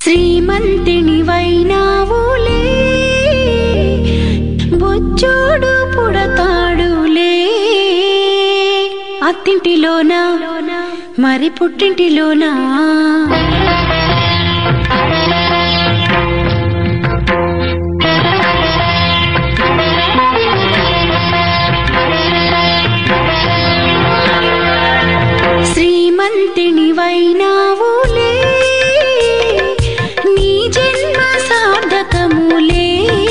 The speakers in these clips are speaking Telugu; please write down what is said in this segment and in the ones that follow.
శ్రీమంతిని వైనావులే బుజ్జోడు పుడతాడులే అత్తింటిలోనా మరి పుట్టింటిలోనా శ్రీమంతిని వైనావులే నీ జన్మ సార్థకములే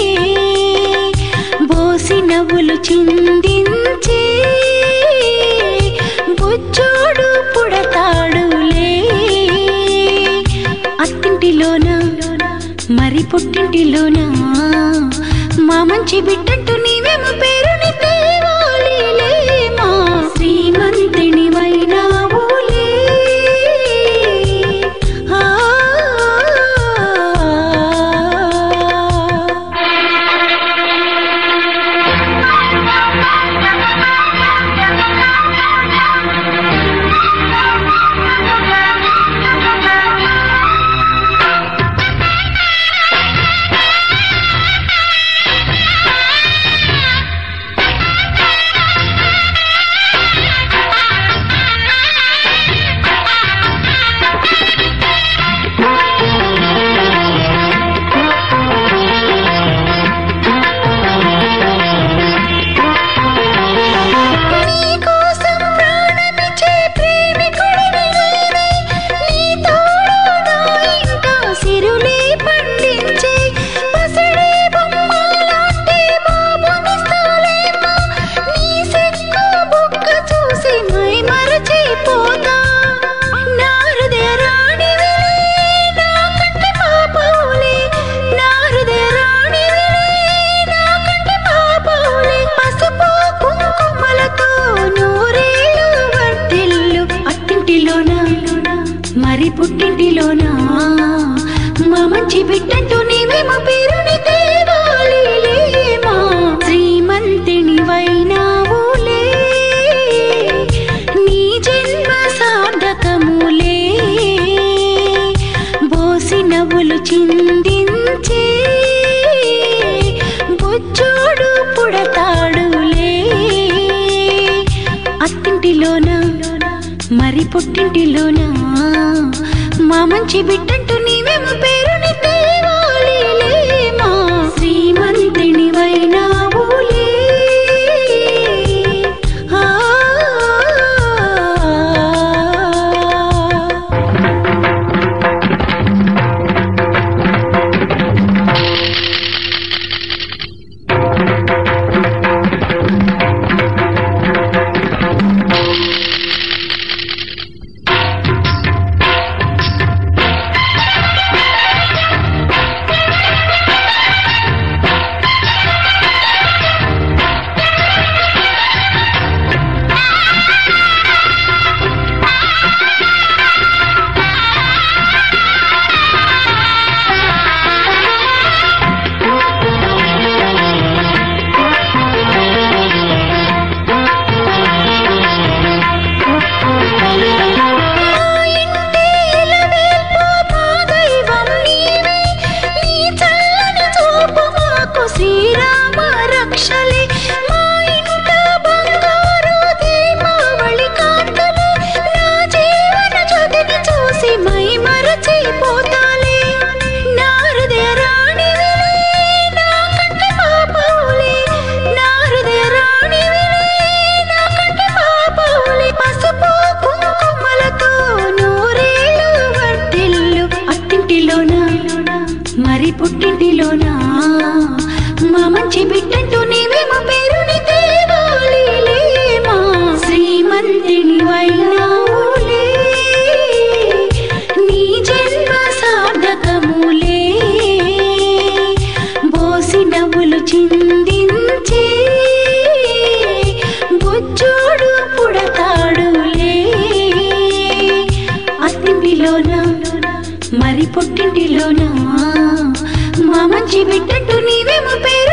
బోసి నవ్వులు చిందించే బుజ్జోడు పుడతాడులే అత్తింటిలోనా మరి పుట్టింటిలోనా మా మంచి బిడ్డంటూ నీవేమో పేరుని తేవాలిలే మా శ్రీమంతిని వైనావులే మరి పుట్టింటిలోనా మా మంచి బిడ్డంటూ నీవేమో పేరుని తేవాలిలే మా శ్రీమంతిని వైనావులే నీ జన్మ సార్థకములే బోసి నవ్వులు చిందించే బుజ్జోడు పుడతాడులే అత్తింటిలోనా మరి పుట్టింటిలోనా మా మంచి బిడ్డంటూ నీవేమో పేరుని తేవాలిలే మా శ్రీమంతిని వైనావులే మరి పుట్టింటిలోనా మా మంచి బిడ్డంటూ నీవేమో పేరుని తేవాలిలే మా శ్రీమంతిని వైనావులే నీ జన్మ సార్థకములే బోసి నవ్వులు చిందించే బుజ్జోడు పుడతాడులే అత్తింటిలోనా మరి పుట్టింటిలోనా మా మంచి బిడ్డంటూ నీవేమో పేరు